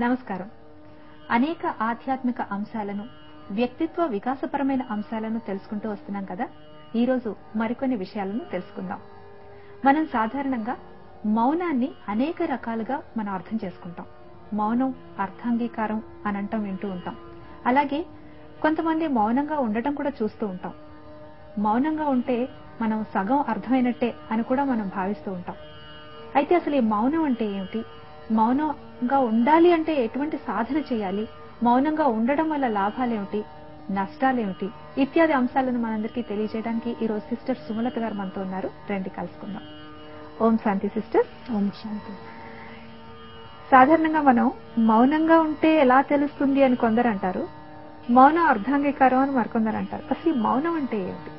నమస్కారం. అనేక ఆధ్యాత్మిక అంశాలను, వ్యక్తిత్వ వికాసపరమైన అంశాలను తెలుసుకుంటూ వస్తున్నాం కదా. ఈ రోజు మరికొన్ని విషయాలను తెలుసుకుందాం. మనం సాధారణంగా మౌనాన్ని అనేక రకాలుగా మనం అర్థం చేసుకుంటాం. మౌనం అర్థాంగీకారం అని అంటాం, వింటూ ఉంటాం. అలాగే కొంతమంది మౌనంగా ఉండటం కూడా చూస్తూ ఉంటాం. మౌనంగా ఉంటే మనం సగం అర్థమైనట్టే అని కూడా మనం భావిస్తూ ఉంటాం. అయితే అసలు ఈ మౌనం అంటే ఏమిటి? మౌనంగా ఉండాలి అంటే ఎటువంటి సాధన చేయాలి? మౌనంగా ఉండడం వల్ల లాభాలేమిటి, నష్టాలేమిటి ఇత్యాది అంశాలను మనందరికీ తెలియజేయడానికి ఈ రోజు సిస్టర్ సుమలత గారు మనతో ఉన్నారు. రండి కలుసుకుందాం. ఓం శాంతి సిస్టర్. ఓం శాంతి. సాధారణంగా మనం మౌనంగా ఉంటే ఎలా తెలుస్తుంది అని కొందరు అంటారు, మౌనం అర్ధాంగీకారం అని మరికొందరు అంటారు. అసలు ఈ మౌనం అంటే ఏమిటి?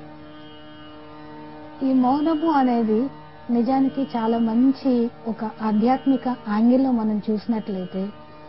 ఈ మౌనము అనేది నిజానికి చాలా మంచి ఒక ఆధ్యాత్మిక యాంగిల్లో మనం చూసినట్లయితే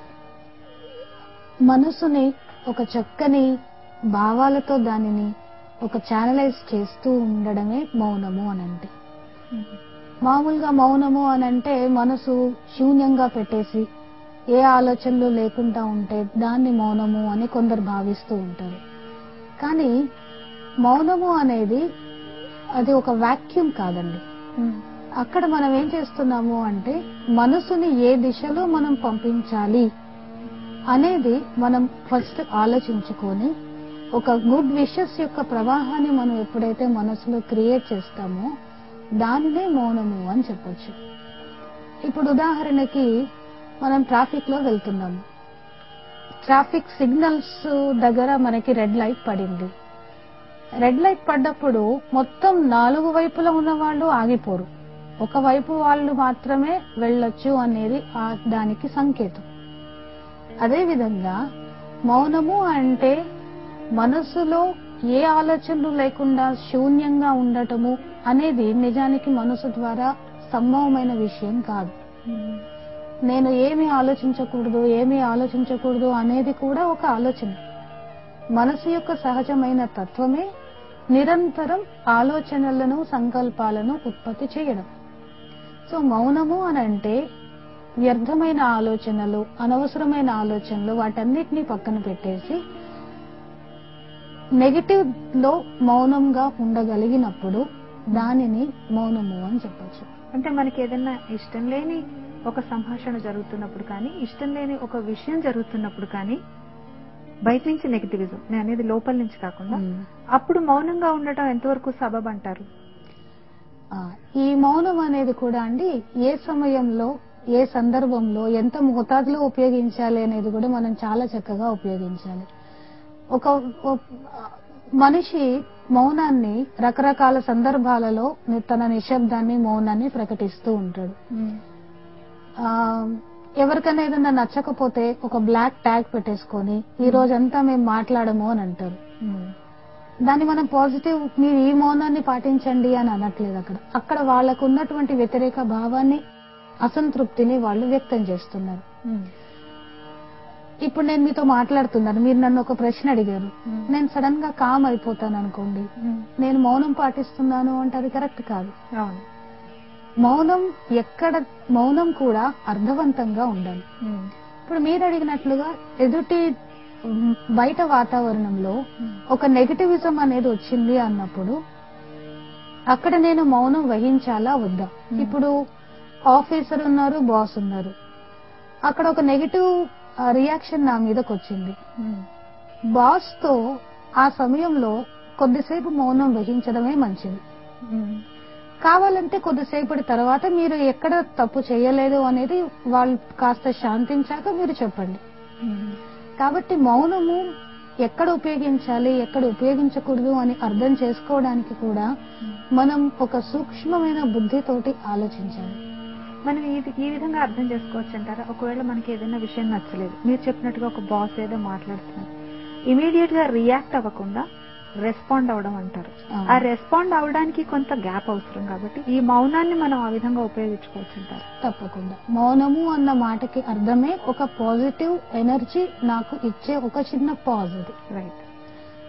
మనసుని ఒక చక్కని భావాలతో దానిని ఒక ఛానలైజ్ చేస్తూ ఉండడమే మౌనము అనంటే. మామూలుగా మౌనము అనంటే మనసు శూన్యంగా పెట్టేసి ఏ ఆలోచనలు లేకుండా ఉంటే దాన్ని మౌనము అని కొందరు భావిస్తూ ఉంటారు. కానీ మౌనము అనేది అది ఒక వాక్యూమ్ కాదండి. అక్కడ మనం ఏం చేస్తున్నాము అంటే మనసుని ఏ దిశలో మనం పంపించాలి అనేది మనం ఫస్ట్ ఆలోచించుకొని ఒక గుడ్ విషెస్ యొక్క ప్రవాహాన్ని మనం ఎప్పుడైతే మనసులో క్రియేట్ చేస్తామో దానినే మౌనము అని చెప్పొచ్చు. ఇప్పుడు ఉదాహరణకి మనం ట్రాఫిక్ లో వెళ్తున్నాము. ట్రాఫిక్ సిగ్నల్స్ దగ్గర మనకి రెడ్ లైట్ పడింది. రెడ్ లైట్ పడ్డప్పుడు మొత్తం 4 వైపులా ఉన్న వాళ్ళు ఆగిపోరు, ఒకవైపు వాళ్ళు మాత్రమే వెళ్ళొచ్చు అనేది దానికి సంకేతం. అదేవిధంగా మౌనము అంటే మనసులో ఏ ఆలోచనలు లేకుండా శూన్యంగా ఉండటము అనేది నిజానికి మనసు ద్వారా సంభవమైన విషయం కాదు. నేను ఏమి ఆలోచించకూడదు అనేది కూడా ఒక ఆలోచన. మనసు యొక్క సహజమైన తత్వమే నిరంతరం ఆలోచనలను, సంకల్పాలను ఉత్పత్తి చేయడం. సో మౌనము అనంటే వ్యర్థమైన ఆలోచనలు, అనవసరమైన ఆలోచనలు వాటన్నిటినీ పక్కన పెట్టేసి నెగటివ్ లో మౌనంగా ఉండగలిగినప్పుడు దానిని మౌనము అని చెప్పచ్చు. అంటే మనకి ఏదైనా ఇష్టం లేని ఒక సంభాషణ జరుగుతున్నప్పుడు కానీ, ఇష్టం లేని ఒక విషయం జరుగుతున్నప్పుడు కానీ, బయట నుంచి నెగటివిజం, నేను అనేది లోపల నుంచి కాకుండా, అప్పుడు మౌనంగా ఉండటం ఎంతవరకు సబబ్ అంటారు? ఈ మౌనం అనేది కూడా అండి ఏ సమయంలో, ఏ సందర్భంలో, ఎంత మోతాదులో ఉపయోగించాలి అనేది కూడా మనం చాలా చక్కగా ఉపయోగించాలి. ఒక మనిషి మౌనాన్ని రకరకాల సందర్భాలలో తన నిశ్శబ్దాన్ని, మౌనాన్ని ప్రకటిస్తూ ఉంటాడు. ఎవరికైనా ఏదైనా నచ్చకపోతే ఒక బ్లాక్ ట్యాగ్ పెట్టేసుకొని ఈ రోజంతా మేము మాట్లాడము అని అంటారు. దాన్ని మనం పాజిటివ్, మీరు ఈ మౌనాన్ని పాటించండి అని అనట్లేదు. అక్కడ వాళ్ళకు ఉన్నటువంటి వ్యతిరేక భావాన్ని, అసంతృప్తిని వాళ్ళు వ్యక్తం చేస్తున్నారు. ఇప్పుడు నేను మీతో మాట్లాడుతున్నాను, మీరు నన్ను ఒక ప్రశ్న అడిగారు, నేను సడన్ గా కామ్ అయిపోతాను అనుకోండి, నేను మౌనం పాటిస్తున్నాను అంటే అది కరెక్ట్ కాదు. మౌనం కూడా అర్థవంతంగా ఉండాలి. ఇప్పుడు మీరు అడిగినట్లుగా ఎదుటి బయట వాతావరణంలో ఒక నెగటివిజం అనేది వచ్చింది అన్నప్పుడు అక్కడ నేను మౌనం వహించాలా వద్దా? ఇప్పుడు ఆఫీసర్ ఉన్నారు, బాస్ ఉన్నారు, అక్కడ ఒక నెగటివ్ రియాక్షన్ నా మీదకి వచ్చింది. బాస్ తో ఆ సమయంలో కొద్దిసేపు మౌనం వహించడమే మంచిది. కావాలంటే కొద్దిసేపటి తర్వాత మీరు ఎక్కడ తప్పు చేయలేదు అనేది వాళ్ళు కాస్త శాంతించాక మీరు చెప్పండి. కాబట్టి మౌనము ఎక్కడ ఉపయోగించాలి, ఎక్కడ ఉపయోగించకూడదు అని అర్థం చేసుకోవడానికి కూడా మనం ఒక సూక్ష్మమైన బుద్ధితోటి ఆలోచించాలి. మనం ఈ విధంగా అర్థం చేసుకోవచ్చు అంటారా? ఒకవేళ మనకి ఏదైనా విషయం నచ్చలేదు, మీరు చెప్పినట్టుగా ఒక బాస్ ఏదో మాట్లాడుతున్నారు, ఇమీడియట్ గా రియాక్ట్ అవ్వకుండా రెస్పాండ్ అవడం అంటారు. ఆ రెస్పాండ్ అవడానికి కొంత గ్యాప్ అవసరం. కాబట్టి ఈ మౌనాన్ని మనం ఆ విధంగా ఉపయోగించుకోవచ్చు అంటారు. తప్పకుండా. మౌనము అన్న మాటకి అర్థమే ఒక పాజిటివ్ ఎనర్జీ నాకు ఇచ్చే ఒక చిన్న పాజ్. అది రైట్.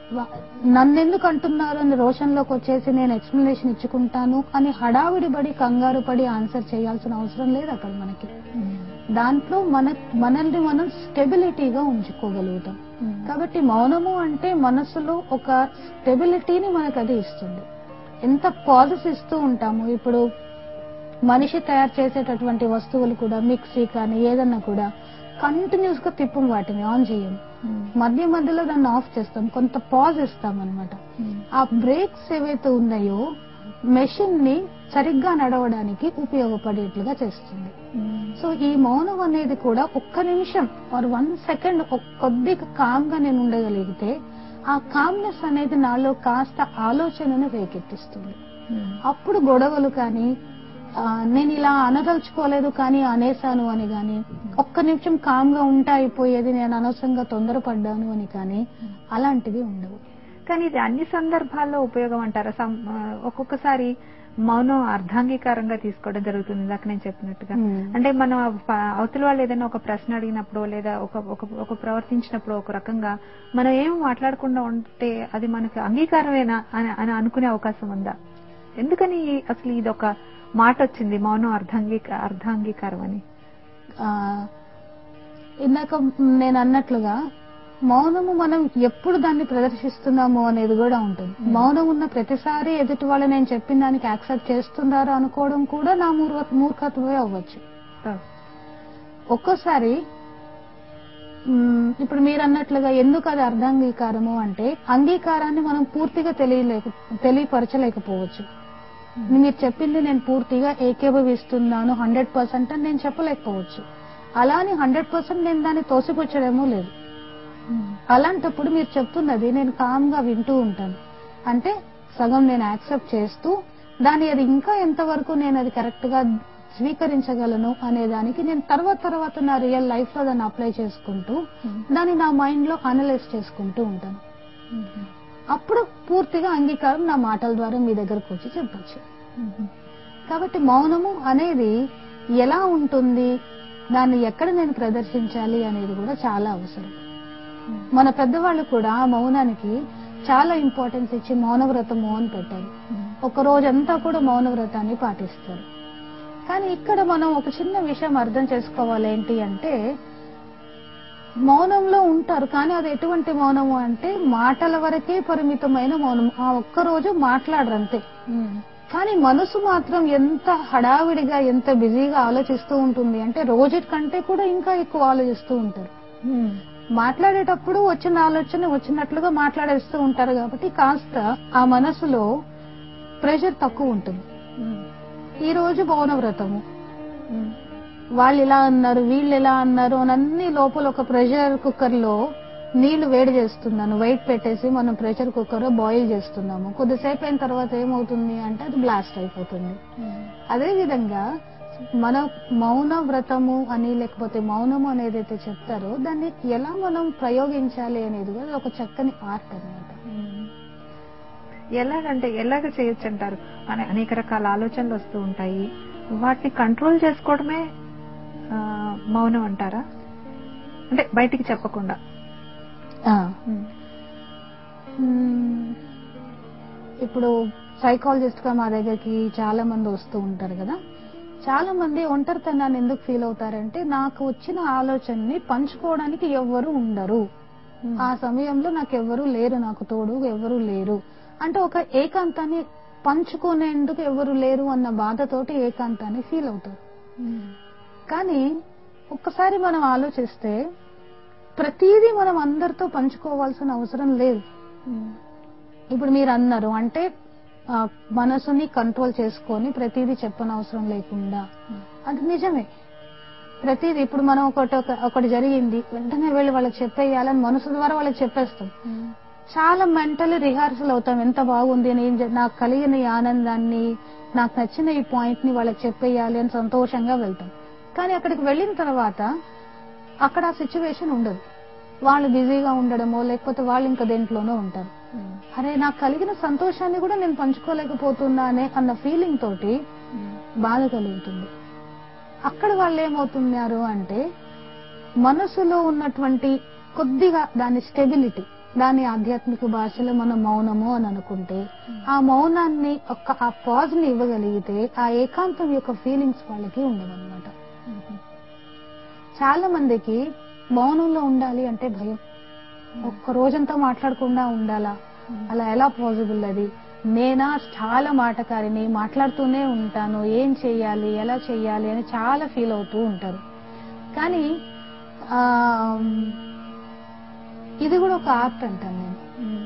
నన్నెందుకు అంటున్నారు అని రోషన్లోకి వచ్చేసి నేను ఎక్స్ప్లెనేషన్ ఇచ్చుకుంటాను అని హడావిడి పడి కంగారు పడి ఆన్సర్ చేయాల్సిన అవసరం లేదు అక్కడ మనకి. దాంట్లో మనల్ని మనం స్టెబిలిటీగా ఉంచుకోగలుగుతాం. కాబట్టి మౌనము అంటే మనసులో ఒక స్టెబిలిటీని మనకు అది ఇస్తుంది. ఎంత పాజెస్ ఇస్తూ ఉంటాము. ఇప్పుడు మనిషి తయారు చేసేటటువంటి వస్తువులు కూడా, మిక్సీ కానీ ఏదన్నా కూడా కంటిన్యూస్ గా తిప్పం, వాటిని ఆన్ చేయం, మధ్య మధ్యలో దాన్ని ఆఫ్ చేస్తాం, కొంత పాజ్ ఇస్తాం అనమాట. ఆ బ్రేక్స్ ఏవైతే ఉన్నాయో మెషిన్ ని సరిగ్గా నడవడానికి ఉపయోగపడేట్లుగా చేస్తుంది. సో ఈ మౌనం అనేది కూడా ఒక్క నిమిషం ఆర్ 1 సెకండ్ కొద్దిగా కామ్ గా నేను ఉండగలిగితే ఆ కామ్నెస్ అనేది నాలో కాస్త ఆలోచనను రేకెత్తిస్తుంది. అప్పుడు గొడవలు కానీ, నేను ఇలా అనదలుచుకోలేదు కానీ అనేసాను అని కానీ, ఒక్క నిమిషం కామ్ గా ఉంటే అయిపోయేది, నేను అనవసరంగా తొందరపడ్డాను అని కానీ అలాంటివి ఉండవు. కానీ ఇది అన్ని సందర్భాల్లో ఉపయోగం అంటారా? ఒక్కొక్కసారి మౌనం అర్ధాంగీకారంగా తీసుకోవడం జరుగుతుంది, ఇందాక నేను చెప్పినట్టుగా. అంటే మనం అవతల వాళ్ళు ఏదైనా ఒక ప్రశ్న అడిగినప్పుడు లేదా ఒక ప్రవర్తించినప్పుడు ఒక రకంగా మనం ఏం మాట్లాడకుండా ఉంటే అది మనకి అంగీకారమేనా అని అనుకునే అవకాశం ఉందా? ఎందుకని అసలు ఇది ఒక మాట వచ్చింది, మౌనం అర్ధాంగీకారం అని? ఇందాక నేను అన్నట్లుగా మౌనము మనం ఎప్పుడు దాన్ని ప్రదర్శిస్తున్నాము అనేది కూడా ఉంటుంది. మౌనం ఉన్న ప్రతిసారి ఎదుటి వాళ్ళు నేను చెప్పిన దానికి యాక్సెప్ట్ చేస్తున్నారా అనుకోవడం కూడా నా మూర్ఖత్వమే అవ్వచ్చు. ఒక్కోసారి ఇప్పుడు మీరు అన్నట్లుగా ఎందుకు అది అర్ధాంగీకారము అంటే, అంగీకారాన్ని మనం పూర్తిగా తెలియపరచలేకపోవచ్చు. మీరు చెప్పింది నేను పూర్తిగా ఏకీభవిస్తున్నాను 100% అని నేను చెప్పలేకపోవచ్చు. అలాని 100% నేను దాన్ని తోసిపుచ్చడమూ లేదు. అలాంటప్పుడు మీరు చెప్తున్నది నేను కామ్ గా వింటూ ఉంటాను అంటే సగం నేను యాక్సెప్ట్ చేస్తూ దాని అది ఇంకా ఎంతవరకు నేను అది కరెక్ట్ గా స్వీకరించగలను అనే దానికి నేను తర్వాత నా రియల్ లైఫ్ లో దాన్ని అప్లై చేసుకుంటూ దాన్ని నా మైండ్ లో అనలైజ్ చేసుకుంటూ ఉంటాను. అప్పుడు పూర్తిగా అంగీకారం నా మాటల ద్వారా మీ దగ్గరకు వచ్చి చెప్పచ్చు. కాబట్టి మౌనము అనేది ఎలా ఉంటుంది, దాన్ని ఎక్కడ నేను ప్రదర్శించాలి అనేది కూడా చాలా అవసరం. మన పెద్దవాళ్ళు కూడా మౌనానికి చాలా ఇంపార్టెన్స్ ఇచ్చి మౌనవ్రతము అని పెట్టారు. ఒక రోజంతా కూడా మౌనవ్రతాన్ని పాటిస్తారు. కానీ ఇక్కడ మనం ఒక చిన్న విషయం అర్థం చేసుకోవాలి. ఏంటి అంటే, మౌనంలో ఉంటారు కానీ అది ఎటువంటి మౌనము అంటే మాటల వరకే పరిమితమైన మౌనం. ఆ ఒక్కరోజు మాట్లాడరంతే. కానీ మనసు మాత్రం ఎంత హడావిడిగా ఎంత బిజీగా ఆలోచిస్తూ ఉంటుంది అంటే రోజు కంటే కూడా ఇంకా ఎక్కువ ఆలోచిస్తూ ఉంటారు. మాట్లాడేటప్పుడు వచ్చిన ఆలోచన వచ్చినట్లుగా మాట్లాడేస్తూ ఉంటారు కాబట్టి కాస్త ఆ మనసులో ప్రెషర్ తక్కువ ఉంటుంది. ఈ రోజు మౌనవ్రతము, వాళ్ళు ఇలా అన్నారు వీళ్ళు ఎలా అన్నారు అని అన్ని లోపల ఒక ప్రెషర్ కుక్కర్ లో నీళ్లు వేడి చేస్తున్నాను, వెయిట్ పెట్టేసి మనం ప్రెషర్ కుక్కర్ లో బాయిల్ చేస్తున్నాము. కొద్దిసేపు అయిన తర్వాత ఏమవుతుంది అంటే అది బ్లాస్ట్ అయిపోతుంది. అదే విధంగా మన మౌన వ్రతము అని లేకపోతే మౌనము అనేది అయితే చెప్తారో దాన్ని ఎలా మనం ప్రయోగించాలి అనేది కూడా ఒక చక్కని ఆర్ట్ అన్నమాట. ఎలాగ చేయొచ్చు అంటారు? అనేక రకాల ఆలోచనలు వస్తూ ఉంటాయి, వాటిని కంట్రోల్ చేసుకోవడమే మౌనం అంటారా? అంటే బయటికి చెప్పకుండా. ఇప్పుడు సైకాలజిస్ట్ గా మా దగ్గరికి చాలా మంది వస్తూ ఉంటారు కదా. చాలా మంది ఒంటరితనాన్ని ఎందుకు ఫీల్ అవుతారంటే, నాకు వచ్చిన ఆలోచనని పంచుకోవడానికి ఎవ్వరు ఉండరు, ఆ సమయంలో నాకు ఎవ్వరూ లేరు, నాకు తోడు ఎవ్వరూ లేరు అంటే ఒక ఏకాంతాన్ని పంచుకునేందుకు ఎవరు లేరు అన్న బాధతోటి ఏకాంతాన్ని ఫీల్ అవుతారు. కానీ ఒక్కసారి మనం ఆలోచిస్తే ప్రతిదీ మనం అందరితో పంచుకోవాల్సిన అవసరం లేదు. ఇప్పుడు మీరు అన్నారు అంటే మనసుని కంట్రోల్ చేసుకొని ప్రతిదీ చెప్పనవసరం లేకుండా, అది నిజమే. ప్రతిదీ ఇప్పుడు మనం ఒకటి జరిగింది వెంటనే వెళ్ళి వాళ్ళకి చెప్పేయాలని మనసు ద్వారా వాళ్ళకి చెప్పేస్తాం. చాలా మెంటల్ రిహార్సల్ అవుతాం, ఎంత బాగుంది అని, నాకు కలిగిన ఈ ఆనందాన్ని, నాకు నచ్చిన ఈ పాయింట్ ని వాళ్ళకి చెప్పేయాలి అని సంతోషంగా వెళ్తాం. కానీ అక్కడికి వెళ్ళిన తర్వాత అక్కడ ఆ సిచ్యువేషన్ ఉండదు. వాళ్ళు బిజీగా ఉండడమో లేకపోతే వాళ్ళు ఇంకా దేంట్లోనో ఉంటారు. అరే నాకు కలిగిన సంతోషాన్ని కూడా నేను పంచుకోలేకపోతున్నానే అన్న ఫీలింగ్ తోటి బాధ కలుగుతుంది. అక్కడ వాళ్ళు ఏమవుతున్నారు అంటే మనసులో ఉన్నటువంటి కొద్దిగా దాని స్టెబిలిటీ దాని ఆధ్యాత్మిక భాషలో మనం మౌనము అని అనుకుంటే, ఆ మౌనాన్ని ఆ పాజ్ ని ఇవ్వగలిగితే ఆ ఏకాంతం యొక్క ఫీలింగ్స్ వాళ్ళకి ఉండవన్నమాట. చాలా మందికి మౌనంలో ఉండాలి అంటే భయం. ఒక్క రోజంతా మాట్లాడకుండా ఉండాలా, అలా ఎలా పాసిబుల్? అది నేనా చాలా మాటకారిని, మాట్లాడుతూనే ఉంటాను, ఏం చెయ్యాలి, ఎలా చెయ్యాలి అని చాలా ఫీల్ అవుతూ ఉంటారు. కానీ ఇది కూడా ఒక ఆర్ట్ అంటాను నేను.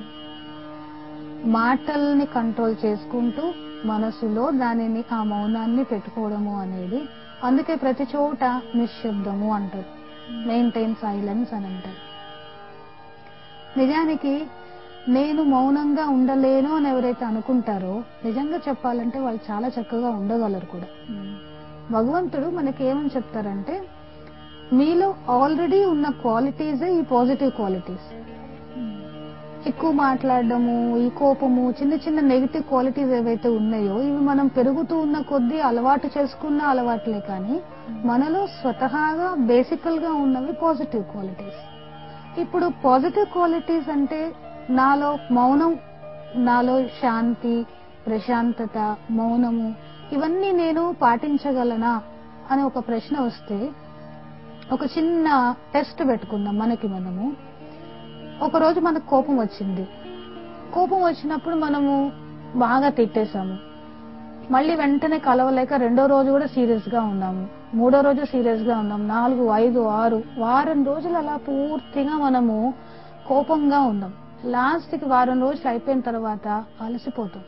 మాటల్ని కంట్రోల్ చేసుకుంటూ మనసులో దానిని, ఆ మౌనాన్ని పెట్టుకోవడము అనేది. అందుకే ప్రతి చోట నిశ్శబ్దము అంటారు, మెయింటైన్ సైలెన్స్ అని అంటారు. నిజానికి నేను మౌనంగా ఉండలేను అని ఎవరైతే అనుకుంటారో, నిజంగా చెప్పాలంటే వాళ్ళు చాలా చక్కగా ఉండగలరు కూడా. భగవంతుడు మనకి ఏమని చెప్తారంటే, మీలో ఆల్రెడీ ఉన్న క్వాలిటీసే ఈ పాజిటివ్ క్వాలిటీస్. ఎక్కువ మాట్లాడడము, ఈ కోపము, చిన్న చిన్న నెగిటివ్ క్వాలిటీస్ ఏవైతే ఉన్నాయో ఇవి మనం పెరుగుతూ ఉన్న కొద్దీ అలవాటు చేసుకున్న అలవాట్లే, కానీ మనలో స్వతహాగా బేసికల్ గా ఉన్నవి పాజిటివ్ క్వాలిటీస్. ఇప్పుడు పాజిటివ్ క్వాలిటీస్ అంటే నాలో మౌనం, నాలో శాంతి, ప్రశాంతత, మౌనము, ఇవన్నీ నేను పాటించగలనా అని ఒక ప్రశ్న వస్తే, ఒక చిన్న టెస్ట్ పెట్టుకుందాం మనకి మనము. ఒకరోజు మనకు కోపం వచ్చింది. కోపం వచ్చినప్పుడు మనము బాగా తిట్టేశాము. మళ్ళీ వెంటనే కలవలేక రెండో రోజు కూడా సీరియస్ గా ఉన్నాము, మూడో రోజు సీరియస్ గా ఉన్నాం, 4, 5, 6 వారం రోజులు అలా పూర్తిగా మనము కోపంగా ఉన్నాం. లాస్ట్ కి వారం రోజులు అయిపోయిన తర్వాత అలసిపోతాం.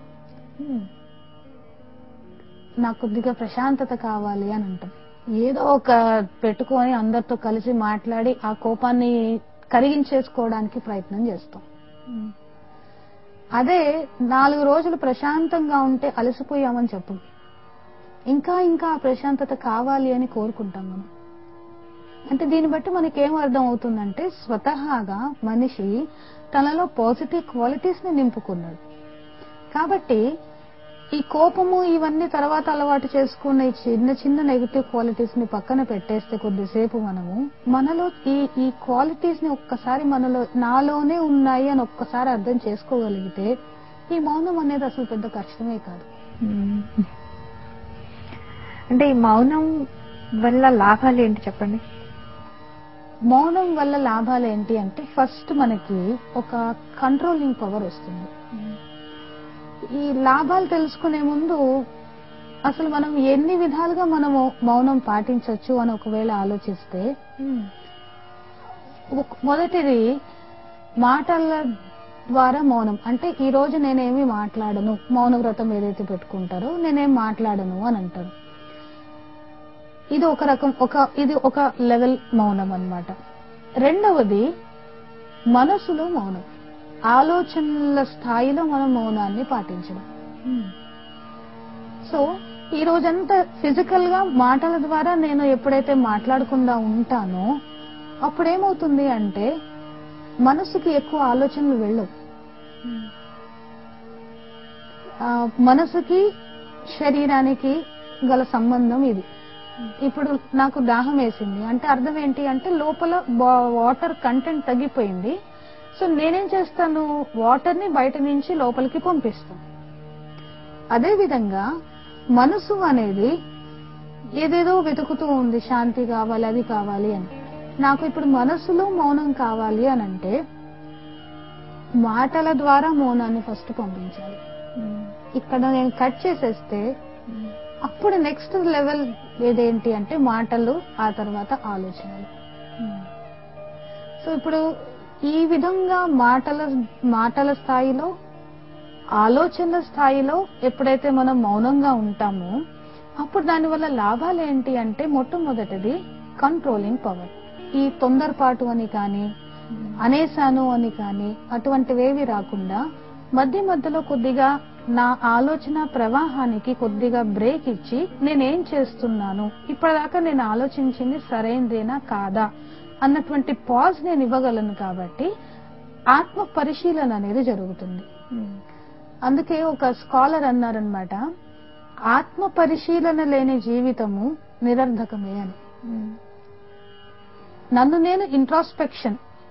నాకు కొద్దిగా ప్రశాంతత కావాలి అని అంటాం. ఏదో ఒక పెట్టుకొని అందరితో కలిసి మాట్లాడి ఆ కోపాన్ని కరిగించేసుకోవడానికి ప్రయత్నం చేస్తాం. అదే 4 రోజులు ప్రశాంతంగా ఉంటే అలసిపోయామని చెప్పు, ఇంకా ఇంకా ఆ ప్రశాంతత కావాలి అని కోరుకుంటాం మనం. అంటే దీన్ని బట్టి మనకేం అర్థం అవుతుందంటే, స్వతహాగా మనిషి తనలో పాజిటివ్ క్వాలిటీస్ ని నింపుకున్నాడు. కాబట్టి ఈ కోపము ఇవన్నీ తర్వాత అలవాటు చేసుకున్న ఈ చిన్న చిన్న నెగిటివ్ క్వాలిటీస్ ని పక్కన పెట్టేస్తే కొద్దిసేపు మనలో ఈ క్వాలిటీస్ ని ఒక్కసారి నాలోనే ఉన్నాయి అని ఒక్కసారి అర్థం చేసుకోగలిగితే ఈ మౌనం అనేది అసలు పెద్ద కష్టమే కాదు. అంటే ఈ మౌనం వల్ల లాభాలు ఏంటి చెప్పండి? మౌనం వల్ల లాభాలు ఏంటి అంటే, ఫస్ట్ మనకి ఒక కంట్రోలింగ్ పవర్ వస్తుంది. ఈ లాభాలు తెలుసుకునే ముందు అసలు మనం ఎన్ని విధాలుగా మనము మౌనం పాటించవచ్చు అని ఒకవేళ ఆలోచిస్తే, మొదటిది మాటల ద్వారా మౌనం. అంటే ఈ రోజు నేనేమి మాట్లాడను, మౌన వ్రతం ఏదైతే పెట్టుకుంటారో నేనేం మాట్లాడను అని అంటారు. ఇది ఒక రకం, ఇది ఒక లెవెల్ మౌనం అన్నమాట. రెండవది మనసులో మౌనం, ఆలోచనల స్థాయిలో మనం మౌనాన్ని పాటించడం. సో ఈ రోజంతా ఫిజికల్ గా మాటల ద్వారా నేను ఎప్పుడైతే మాట్లాడకుండా ఉంటానో అప్పుడేమవుతుంది అంటే మనసుకి ఎక్కువ ఆలోచనలు వెళ్ళవు. మనసుకి శరీరానికి గల సంబంధం ఇది. ఇప్పుడు నాకు దాహం వేసింది అంటే అర్థం ఏంటి అంటే లోపల వాటర్ కంటెంట్ తగ్గిపోయింది. సో నేనేం చేస్తాను, వాటర్ ని బయట నుంచి లోపలికి పంపిస్తాను. అదేవిధంగా మనసు అనేది ఏదేదో వెతుకుతూ ఉంది, శాంతి కావాలి, అది కావాలి అని. నాకు ఇప్పుడు మనసులో మౌనం కావాలి అని అంటే మాటల ద్వారా మౌనాన్ని ఫస్ట్ పంపించాలి. ఇక్కడ నేను కట్ చేసేస్తే అప్పుడు నెక్స్ట్ లెవెల్ ఏదేంటి అంటే మాటలు, ఆ తర్వాత ఆలోచనలు. సో ఇప్పుడు ఈ విధంగా మాటల స్థాయిలో, ఆలోచనల స్థాయిలో ఎప్పుడైతే మనం మౌనంగా ఉంటామో అప్పుడు దానివల్ల లాభాలు ఏంటి అంటే, మొట్టమొదటిది కంట్రోలింగ్ పవర్. ఈ తొందరపాటు అని కానీ, అనేసాను అని కానీ అటువంటివేవి రాకుండా మధ్య మధ్యలో కొద్దిగా నా ఆలోచన ప్రవాహానికి కొద్దిగా బ్రేక్ ఇచ్చి నేనేం చేస్తున్నాను, ఇప్పటిదాకా నేను ఆలోచించింది సరైనదేనా కాదా అన్నటువంటి పాజ్ నేను ఇవ్వగలను. కాబట్టి ఆత్మ పరిశీలన అనేది జరుగుతుంది. అందుకే ఒక స్కాలర్ అన్నారనమాట, ఆత్మ పరిశీలన లేని జీవితము నిరర్ధకమే అని. నన్ను నేను ఇంట్రాస్పెక్షన్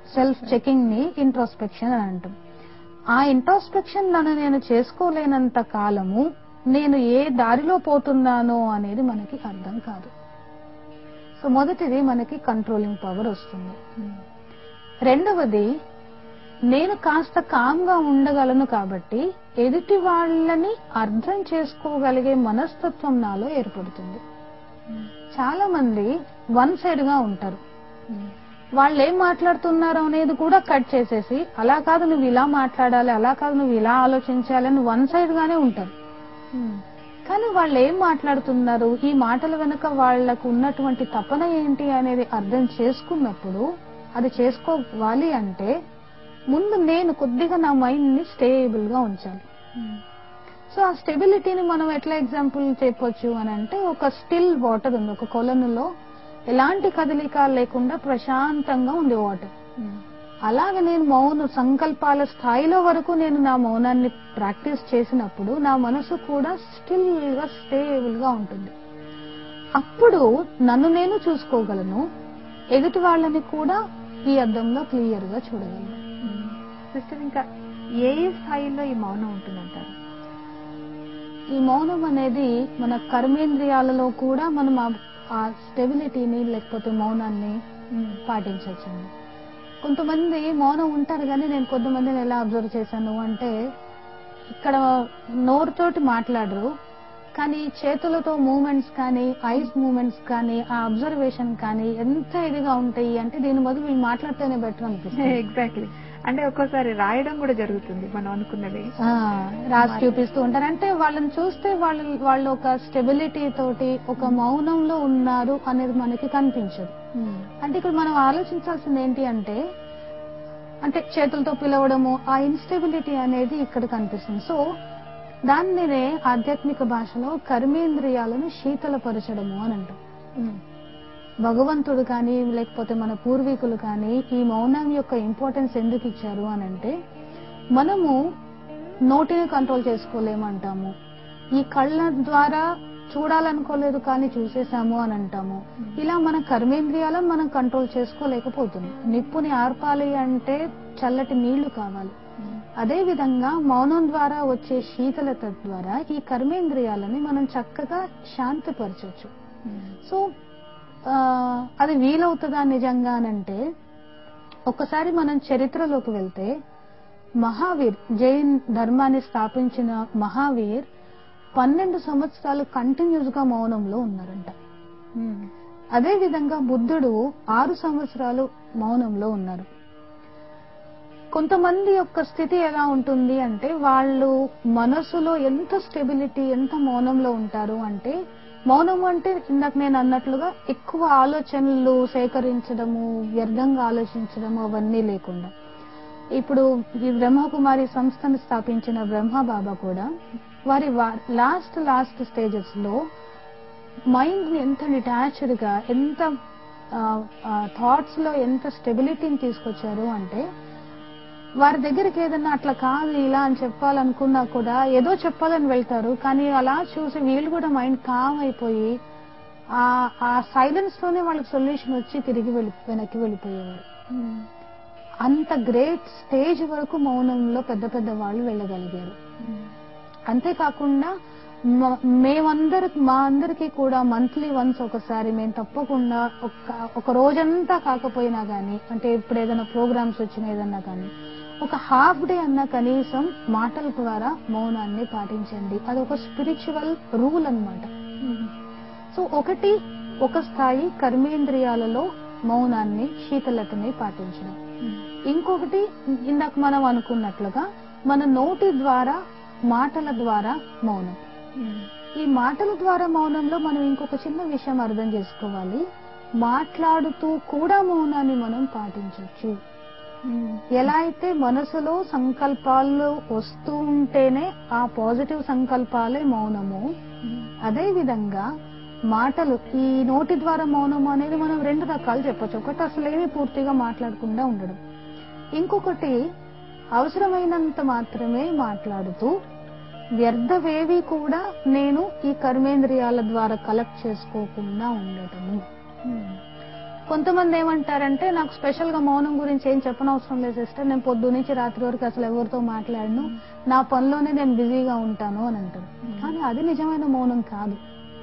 సెల్ఫ్ చెకింగ్ ని ఇంట్రోస్పెక్షన్ అని అంటాం. ఆ ఇంట్రోస్పెక్షన్ నన్ను నేను చేసుకోలేనంత కాలము నేను ఏ దారిలో పోతున్నానో అనేది మనకి అర్థం కాదు. సో మొదటిది మనకి కంట్రోలింగ్ పవర్ వస్తుంది. రెండవది, నేను కాస్త కామ్గా ఉండగలను కాబట్టి ఎదుటి వాళ్ళని అర్థం చేసుకోగలిగే మనస్తత్వం నాలో ఏర్పడుతుంది. చాలా మంది వన్ సైడ్ గా ఉంటారు. వాళ్ళు ఏం మాట్లాడుతున్నారు అనేది కూడా కట్ చేసేసి, అలా కాదు నువ్వు ఇలా మాట్లాడాలి, అలా కాదు నువ్వు ఇలా ఆలోచించాలి అని వన్ సైడ్ గానే ఉంటారు. కానీ వాళ్ళు ఏం మాట్లాడుతున్నారు, ఈ మాటల వెనుక వాళ్లకు ఉన్నటువంటి తపన ఏంటి అనేది అర్థం చేసుకున్నప్పుడు, అది చేసుకోవాలి అంటే ముందు నేను కొద్దిగా నా మైండ్ ని స్టేబుల్ గా ఉంచాలి. సో ఆ స్టెబిలిటీని మనం ఎట్లా ఎగ్జాంపుల్ చెప్పొచ్చు అని అంటే, ఒక స్టిల్ వాటర్ ఉంది, ఒక కొలనులో ఎలాంటి కదలిక లేకుండా ప్రశాంతంగా ఉంది వాటర్. అలాగే నేను మౌన సంకల్పాల స్థాయిలో వరకు నేను నా మౌనాన్ని ప్రాక్టీస్ చేసినప్పుడు నా మనసు కూడా స్టిల్ గా స్టేబుల్ గా ఉంటుంది. అప్పుడు నన్ను నేను చూసుకోగలను, ఎదుటి వాళ్ళని కూడా ఈ అద్దంలో క్లియర్ గా చూడగలను. సిస్టర్, ఇంకా ఏ స్థాయిలో ఈ మౌనం ఉంటుందంటారు? ఈ మౌనం అనేది మన కర్మేంద్రియాలలో కూడా మనం ఆ స్టెబిలిటీని లేకపోతే మౌనాన్ని పాటించవచ్చండి. కొంతమంది మౌనం ఉంటారు, కానీ నేను కొంతమందిని ఎలా అబ్జర్వ్ చేశాను అంటే, ఇక్కడ నోరుతోటి మాట్లాడరు, కానీ చేతులతో మూమెంట్స్ కానీ ఐస్ మూమెంట్స్ కానీ ఆ అబ్జర్వేషన్ కానీ ఎంత ఇదిగా ఉంటాయి అంటే దీని బదులు వీళ్ళు మాట్లాడితేనే బెటర్ అనిపిస్తుంది. ఎగ్జాక్ట్లీ. అంటే ఒక్కోసారి రాయడం కూడా జరుగుతుంది, మనం అనుకున్నది రాసి చూపిస్తూ ఉంటారు. అంటే వాళ్ళని చూస్తే వాళ్ళు ఒక స్టెబిలిటీ తోటి ఒక మౌనంలో ఉన్నారు అనేది మనకి కనిపించదు. అంటే ఇక్కడ మనం ఆలోచించాల్సింది ఏంటి అంటే చేతులతో పిలవడము, ఆ ఇన్స్టెబిలిటీ అనేది ఇక్కడ కనిపిస్తుంది. సో దాన్నే ఆధ్యాత్మిక భాషలో కర్మేంద్రియాలను శీతలపరచడము అని అంటాం. భగవంతుడు కానీ లేకపోతే మన పూర్వీకులు కానీ ఈ మౌనం యొక్క ఇంపార్టెన్స్ ఎందుకు ఇచ్చారు అని అంటే, మనము నోటిని కంట్రోల్ చేసుకోలేమంటాము, ఈ కళ్ళ ద్వారా చూడాలనుకోలేదు కానీ చూసేసాము అని అంటాము. ఇలా మన కర్మేంద్రియాలను మనం కంట్రోల్ చేసుకోలేకపోతున్నాం. నిప్పుని ఆర్పాలి అంటే చల్లటి నీళ్లు కావాలి. అదే విధంగా మౌనం ద్వారా వచ్చే శీతలత ద్వారా ఈ కర్మేంద్రియాలని మనం చక్కగా శాంతిపరచవచ్చు. సో అది వీలవుతుందా నిజంగానంటే, ఒకసారి మనం చరిత్రలోకి వెళ్తే మహావీర్, జైన్ ధర్మాన్ని స్థాపించిన మహావీర్ 12 సంవత్సరాలు కంటిన్యూస్ గా మౌనంలో ఉన్నారంట. అదే విధంగా బుద్ధుడు 6 సంవత్సరాలు మౌనంలో ఉన్నారు. కొంతమంది యొక్క స్థితి ఎలా ఉంటుంది అంటే, వాళ్ళు మనసులో ఎంత స్టెబిలిటీ, ఎంత మౌనంలో ఉంటారు అంటే, మౌనం అంటే ఇందాక నేను అన్నట్లుగా ఎక్కువ ఆలోచనలు సేకరించడము, వ్యర్థంగా ఆలోచించడము అవన్నీ లేకుండా. ఇప్పుడు ఈ బ్రహ్మకుమారి సంస్థను స్థాపించిన బ్రహ్మబాబా కూడా వారి లాస్ట్ స్టేజెస్ లో మైండ్ ని ఎంత డిటాచ్డ్ గా, ఎంత థాట్స్ లో ఎంత స్టెబిలిటీని తీసుకొచ్చారు అంటే, వారి దగ్గరికి ఏదన్నా అట్లా కాదు ఇలా అని చెప్పాలనుకున్నా కూడా ఏదో చెప్పాలని వెళ్తారు, కానీ అలా చూసి వీళ్ళు కూడా మైండ్ కామ్ అయిపోయి ఆ సైలెన్స్ లోనే వాళ్ళకి సొల్యూషన్ వచ్చి తిరిగి వెనక్కి వెళ్ళిపోయేవారు. అంత గ్రేట్ స్టేజ్ వరకు మౌనంలో పెద్ద పెద్ద వాళ్ళు వెళ్ళగలిగారు. అంతేకాకుండా మా అందరికీ కూడా మంత్లీ వన్స్ ఒకసారి మేము తప్పకుండా ఒక రోజంతా కాకపోయినా గానీ, అంటే ఇప్పుడు ఏదైనా ప్రోగ్రామ్స్ వచ్చినా ఏదన్నా కానీ ఒక హాఫ్ డే అన్నా కనీసం మాటల ద్వారా మౌనాన్ని పాటించండి. అది ఒక స్పిరిచువల్ రూల్ అన్నమాట. సో ఒక స్థాయి కర్మేంద్రియాలలో మౌనాన్ని, శీతలతని పాటించడం. ఇంకొకటి ఇందాక మనం అనుకున్నట్లుగా మన నోటి ద్వారా, మాటల ద్వారా మౌనం. ఈ మాటల ద్వారా మౌనంలో మనం ఇంకొక చిన్న విషయం అర్థం చేసుకోవాలి. మాట్లాడుతూ కూడా మౌనాన్ని మనం పాటించవచ్చు. ఎలా అయితే మనసులో సంకల్పాలు వస్తూ ఉంటేనే ఆ పాజిటివ్ సంకల్పాలే మౌనము, అదే విధంగా మాటలు, ఈ నోటి ద్వారా మౌనం అనేది మనం 2 రకాలు చెప్పొచ్చు. ఒకటి అసలేమీ పూర్తిగా మాట్లాడకుండా ఉండడం, ఇంకొకటి అవసరమైనంత మాత్రమే మాట్లాడుతూ వ్యర్థవేవి కూడా నేను ఈ కర్మేంద్రియాల ద్వారా కలెక్ట్ చేసుకోకుండా ఉండటము. కొంతమంది ఏమంటారంటే నాకు స్పెషల్ గా మౌనం గురించి ఏం చెప్పనవసరం లేదు సిస్టర్, నేను పొద్దు నుంచి రాత్రి వరకు అసలు ఎవరితో మాట్లాడను, నా పనిలోనే నేను బిజీగా ఉంటాను అని అంటారు. కానీ అది నిజమైన మౌనం కాదు.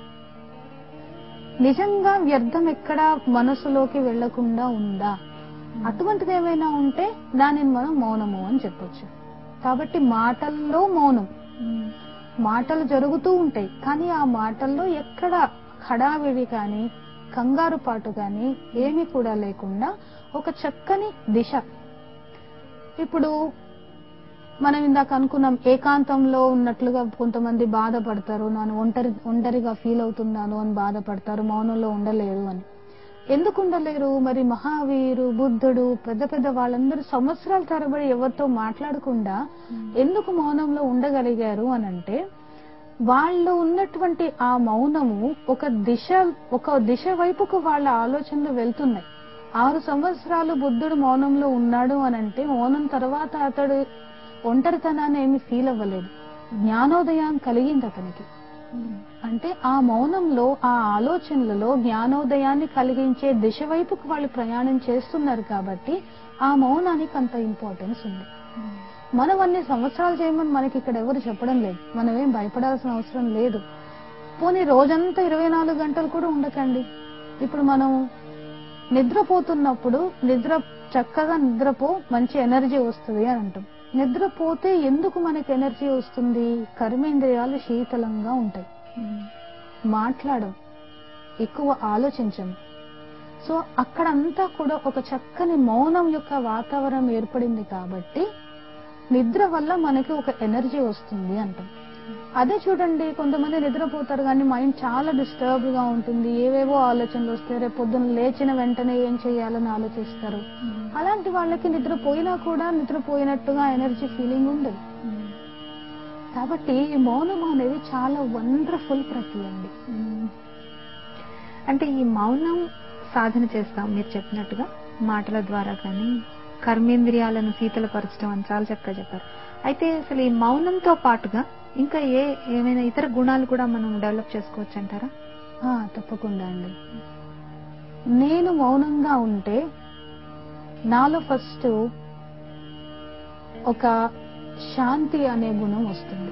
నిజంగా వ్యర్థం ఎక్కడా మనసులోకి వెళ్లకుండా ఉందా, అటువంటిది ఏమైనా ఉంటే దానిని మనం మౌనము అని చెప్పొచ్చు. కాబట్టి మాటల్లో మౌనం, మాటలు జరుగుతూ ఉంటాయి కానీ ఆ మాటల్లో ఎక్కడ హడావిడి కానీ కంగారు పాటు కానీ ఏమీ కూడా లేకుండా ఒక చక్కని దిశ. ఇప్పుడు మనం ఇందాక అనుకున్నాం, ఏకాంతంలో ఉన్నట్లుగా కొంతమంది బాధపడతారు, నేను ఒంటరిగా ఫీల్ అవుతున్నాను అని బాధపడతారు, మౌనంలో ఉండలేరు అని. ఎందుకు ఉండలేరు? మరి మహావీరు, బుద్ధుడు, పెద్ద పెద్ద వాళ్ళందరూ సంవత్సరాల తరబడి ఎవరితో మాట్లాడకుండా ఎందుకు మౌనంలో ఉండగలిగారు అనంటే, వాళ్ళు ఉన్నటువంటి ఆ మౌనము ఒక దిశ వైపుకు వాళ్ళ ఆలోచనలు వెళ్తున్నాయి. 6 సంవత్సరాలు బుద్ధుడు మౌనంలో ఉన్నాడు అనంటే, మౌనం తర్వాత అతడు ఒంటరితనాన్ని ఏమి ఫీల్ అవ్వలేదు, జ్ఞానోదయం కలిగింది అతనికి. అంటే ఆ మౌనంలో, ఆ ఆలోచనలలో జ్ఞానోదయాన్ని కలిగించే దిశ వైపుకు వాళ్ళు ప్రయాణం చేస్తున్నారు కాబట్టి ఆ మౌనానికి అంత ఇంపార్టెన్స్ ఉంది. మనం అన్ని సంవత్సరాలు చేయమని మనకి ఇక్కడ ఎవరు చెప్పడం లేదు, మనం ఏం భయపడాల్సిన అవసరం లేదు. పోనీ రోజంతా 24 గంటలు కూడా ఉండకండి. ఇప్పుడు మనం నిద్రపోతున్నప్పుడు చక్కగా నిద్రపో, మంచి ఎనర్జీ వస్తుంది అని అంటాం. నిద్రపోతే ఎందుకు మనకి ఎనర్జీ వస్తుంది? కర్మేంద్రియాలు శీతలంగా ఉంటాయి, మాట్లాడం, ఎక్కువ ఆలోచించం. సో అక్కడంతా కూడా ఒక చక్కని మౌనం యొక్క వాతావరణం ఏర్పడింది కాబట్టి నిద్ర వల్ల మనకి ఒక ఎనర్జీ వస్తుంది అంటాం. అదే చూడండి, కొంతమంది నిద్రపోతారు కానీ మైండ్ చాలా డిస్టర్బ్ గా ఉంటుంది, ఏవేవో ఆలోచనలు వస్తాయి, రేపు పొద్దున్న లేచిన వెంటనే ఏం చేయాలని ఆలోచిస్తారు. అలాంటి వాళ్ళకి నిద్రపోయినా కూడా నిద్రపోయినట్టుగా ఎనర్జీ ఫీలింగ్ ఉండదు. కాబట్టి ఈ మౌనం అనేది చాలా వండర్ఫుల్ ప్రక్రియ అండి. అంటే ఈ మౌనం సాధన చేస్తాం మీరు చెప్పినట్టుగా, మాటల ద్వారా కానీ కర్మేంద్రియాలను శీతలపరచడం అని చాలా చక్కగా చెప్పారు. అయితే అసలు ఈ మౌనంతో పాటుగా ఇంకా ఏమైనా ఇతర గుణాలు కూడా మనం డెవలప్ చేసుకోవచ్చు అంటారా? తప్పకుండా అండి. నేను మౌనంగా ఉంటే నాలో ఫస్ట్ ఒక శాంతి అనే గుణం వస్తుంది.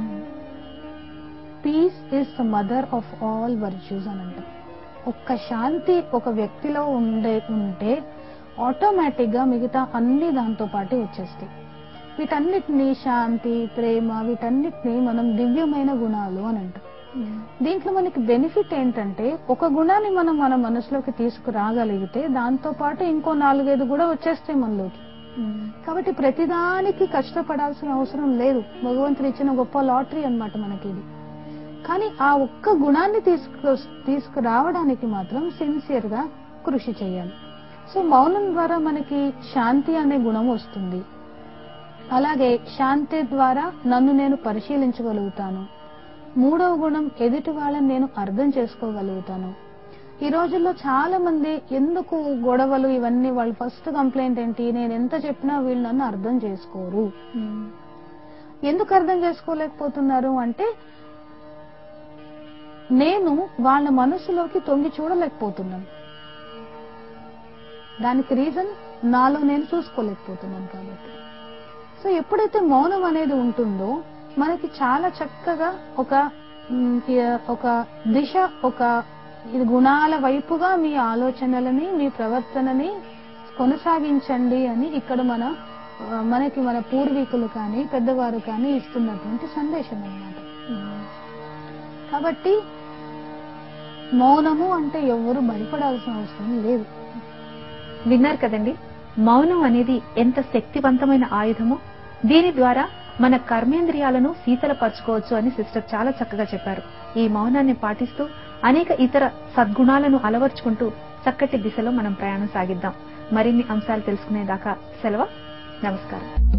Peace is the mother of all virtues అని అంటాం. ఒక్క శాంతి ఒక వ్యక్తిలో ఉంటే ఆటోమేటిక్ గా మిగతా అన్ని దాంతో పాటు వచ్చేస్తాయి. వీటన్నిటినీ, శాంతి, ప్రేమ, వీటన్నిటినీ మనం దివ్యమైన గుణాలు అని అంటాం. దీంట్లో మనకి బెనిఫిట్ ఏంటంటే, ఒక గుణాన్ని మనం మన మనసులోకి తీసుకురాగలిగితే దాంతో పాటు ఇంకో 4-5 కూడా వచ్చేస్తాయి మనలోకి. కాబట్టి ప్రతిదానికి కష్టపడాల్సిన అవసరం లేదు. భగవంతుడు ఇచ్చిన గొప్ప లాటరీ అన్నమాట మనకి ఇది. కానీ ఆ ఒక్క గుణాన్ని తీసుకురావడానికి మాత్రం సిన్సియర్ గా కృషి చేయాలి. సో మౌనం ద్వారా మనకి శాంతి అనే గుణం వస్తుంది. అలాగే శాంతి ద్వారా నన్ను నేను పరిశీలించగలుగుతాను. 3వ గుణం, ఎదుటి వాళ్ళని నేను అర్థం చేసుకోగలుగుతాను. ఈ రోజుల్లో చాలా మంది ఎందుకు గొడవలు ఇవన్నీ, వాళ్ళు ఫస్ట్ కంప్లైంట్ ఏంటి, నేను ఎంత చెప్పినా వీళ్ళు నన్ను అర్థం చేసుకోరు. ఎందుకు అర్థం చేసుకోలేకపోతున్నారు అంటే, నేను వాళ్ళ మనసులోకి తొంగి చూడలేకపోతున్నాను. దానికి రీజన్ నాలో నేను చూసుకోలేకపోతున్నాను కాబట్టి. సో ఎప్పుడైతే మౌనం అనేది ఉంటుందో మనకి చాలా చక్కగా ఒక దిశ, ఒక గుణాల వైపుగా మీ ఆలోచనలని, మీ ప్రవర్తనని కొనసాగించండి అని ఇక్కడ మనకి మన పూర్వీకులు కానీ పెద్దవారు కానీ ఇస్తున్నటువంటి సందేశం అన్నమాట. కాబట్టి మౌనము అంటే ఎవరు భయపడాల్సిన అవసరం లేదు. విన్నారు కదండి, మౌనం అనేది ఎంత శక్తివంతమైన ఆయుధమో, దీని ద్వారా మన కర్మేంద్రియాలను శీతలపరచుకోవచ్చు అని సిస్టర్ చాలా చక్కగా చెప్పారు. ఈ మౌనాన్ని పాటిస్తూ అనేక ఇతర సద్గుణాలను అలవర్చుకుంటూ చక్కటి దిశలో మనం ప్రయాణం సాగిద్దాం. మరిన్ని అంశాలు తెలుసుకునేదాకా సెలవు. నమస్కారం.